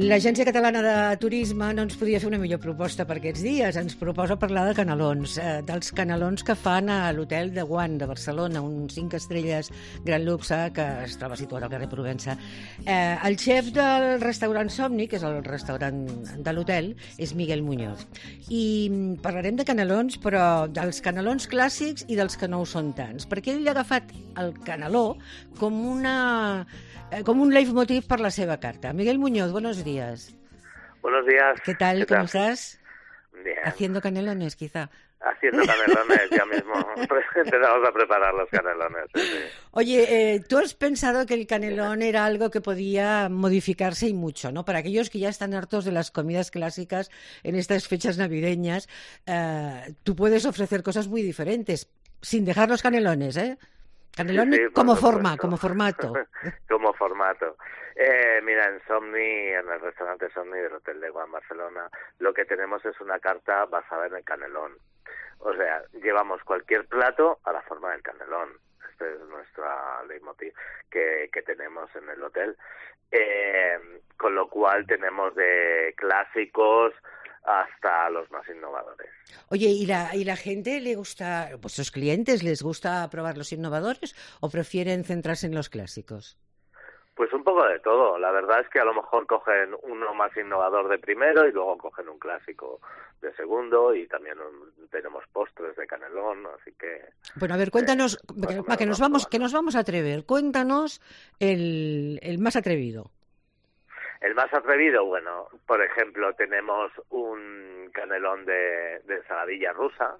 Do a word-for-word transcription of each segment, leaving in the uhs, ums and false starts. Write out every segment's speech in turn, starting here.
l'Agència Catalana de Turisme no ens podia fer una millor proposta per aquests dies. Ens proposa parlar de canelons, eh, dels canelons que fan a l'Hotel de Guant de Barcelona, un cinc estrelles gran luxe que es troba situat al carrer Provença. Eh, el xef del restaurant Somni, que és el restaurant de l'hotel, és Miguel Muñoz. I parlarem de canelons, però dels canelons clàssics i dels que no ho són tants, perquè ell ha agafat el caneló com una... como un leitmotiv para la seva carta. Miguel Muñoz, buenos días. Buenos días. ¿Qué tal? ¿Qué ¿Cómo tal? estás? Bien. Haciendo canelones, quizá. Haciendo canelones, ya mismo empezamos a preparar los canelones. Sí, sí. Oye, eh, tú has pensado que el canelón era algo que podía modificarse y mucho, ¿no? Para aquellos que ya están hartos de las comidas clásicas en estas fechas navideñas, eh, tú puedes ofrecer cosas muy diferentes, sin dejar los canelones, ¿eh? Canelón Sí, sí, como supuesto. forma, como formato. Como formato. Eh, mira, en Somni, en el restaurante Somni del Hotel de Guant Barcelona, lo que tenemos es una carta basada en el canelón. O sea, llevamos cualquier plato a la forma del canelón. Este es nuestro leitmotiv que, que tenemos en el hotel. Eh, con lo cual tenemos de clásicos hasta los más innovadores. Oye, ¿y la, y la gente le gusta, pues los clientes les gusta probar los innovadores o prefieren centrarse en los clásicos? Pues un poco de todo. La verdad es que a lo mejor cogen uno más innovador de primero y luego cogen un clásico de segundo, y también un, tenemos postres de canelón, así que... Bueno, a ver, cuéntanos, eh, que, que, que nos vamos, que nos vamos a atrever. Cuéntanos el, el más atrevido. El más atrevido, bueno, por ejemplo, tenemos un canelón de, de ensaladilla rusa,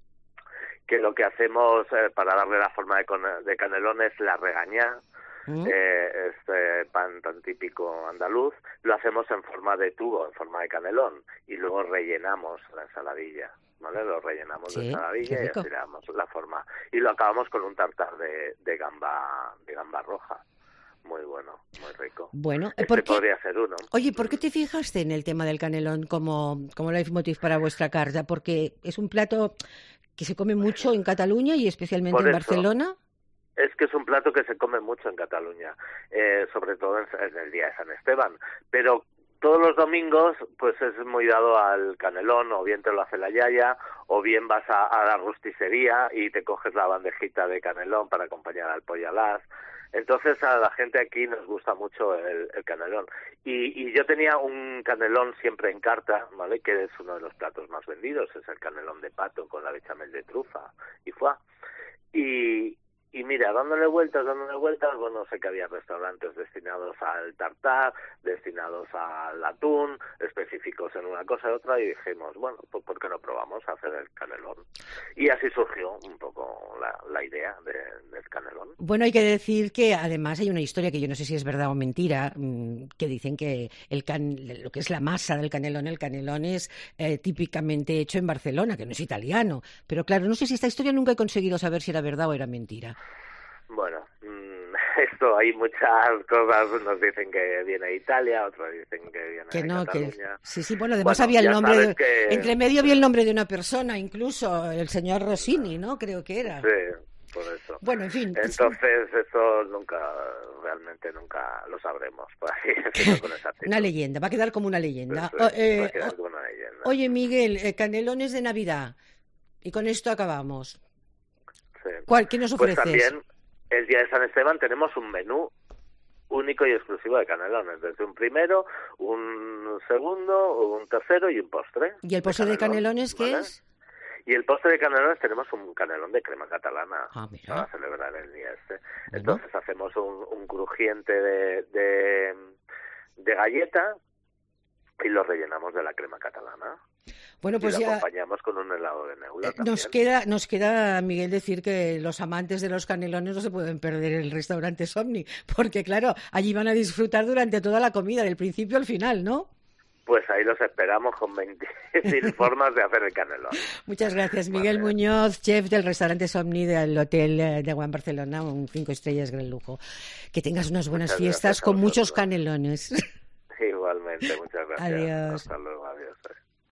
que lo que hacemos eh, para darle la forma de, de canelón es la regañá, ¿Mm? eh, este pan tan típico andaluz, lo hacemos en forma de tubo, en forma de canelón, y luego rellenamos la ensaladilla, ¿vale? Lo rellenamos sí, de ensaladilla y así le damos la forma. Y lo acabamos con un tartar de, de gamba de gamba roja. Muy bueno, muy rico. Bueno, este ¿por qué? Podría ser uno. Oye, ¿por qué te fijaste en el tema del canelón como, como leitmotiv para vuestra carta? Porque es un plato que se come mucho en Cataluña y especialmente Por en eso. Barcelona. Es que es un plato que se come mucho en Cataluña, eh, sobre todo en, en el día de San Esteban. Pero todos los domingos, pues es muy dado al canelón, o bien te lo hace la yaya, o bien vas a, a la rosticería y te coges la bandejita de canelón para acompañar al pollo alás. Entonces a la gente aquí nos gusta mucho el, el canelón. Y, y yo tenía un canelón siempre en carta, ¿vale? Que es uno de los platos más vendidos, es el canelón de pato con la bechamel de trufa y foie. Y, y mira, dándole vueltas, dándole vueltas, bueno, sé que había restaurantes destinados al tartar, destinados al atún, específicos en una cosa y otra, y dijimos, bueno, pues ¿por qué no probamos a hacer el canelón? Y así surgió un poco la, la idea de, del canelón. Bueno, hay que decir que además hay una historia que yo no sé si es verdad o mentira, que dicen que el can, lo que es la masa del canelón, el canelón es eh, típicamente hecho en Barcelona, que no es italiano. Pero claro, no sé si esta historia nunca he conseguido saber si era verdad o era mentira. Bueno, esto hay muchas cosas, nos dicen que viene de Italia, otros dicen que viene que de no, Cataluña. Que, sí, sí, bueno, además bueno, había el nombre, de, que... entre medio había el nombre de una persona, incluso el señor Rossini, ¿no? Creo que era. Sí, por eso. Bueno, en fin. Entonces, eso nunca, realmente nunca lo sabremos, por así decirlo, con esa actitud. Una leyenda, va a quedar como una leyenda. Pues, sí, eh, va a quedar como una leyenda. Oye, Miguel, eh, canelones de Navidad, y con esto acabamos. Sí. ¿Cuál, ¿Qué nos ofreces? Pues también, el día de San Esteban tenemos un menú único y exclusivo de canelones, desde un primero, un segundo, un tercero y un postre. ¿Y el postre de, de canelones qué ¿vale? es? Y el postre de canelones tenemos un canelón de crema catalana ah, mira. para celebrar el día este. Bueno. Entonces hacemos un, un crujiente de, de, de galleta y lo rellenamos de la crema catalana. Bueno, pues y lo ya acompañamos con un helado de neula. Nos queda, nos queda, Miguel, decir que los amantes de los canelones no se pueden perder el restaurante Somni, porque claro, allí van a disfrutar durante toda la comida, del principio al final, ¿no? Pues ahí los esperamos con veinte formas de hacer el canelón. Muchas gracias, Miguel vale. Muñoz, chef del restaurante Somni del Hotel de Guant Barcelona, un cinco estrellas gran lujo. Que tengas unas buenas muchas fiestas con muchos canelones. Igualmente, muchas gracias. Adiós. Hasta luego.